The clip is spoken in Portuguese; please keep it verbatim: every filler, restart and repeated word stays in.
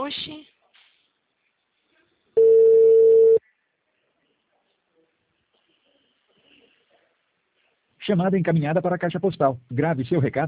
Oxi. Chamada encaminhada para a caixa postal. Grave seu recado.